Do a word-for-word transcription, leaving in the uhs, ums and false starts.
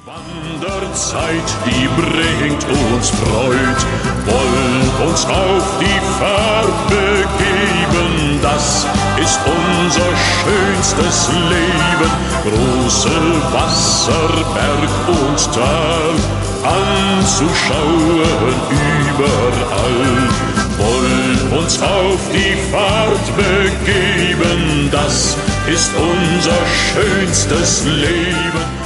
Wanderzeit, die bringt uns Freud, wollt uns auf die Fahrt begeben, das ist unser schönstes Leben. Große Wasser, Berg und Tal, anzuschauen überall. Wollt uns auf die Fahrt begeben, das ist unser schönstes Leben.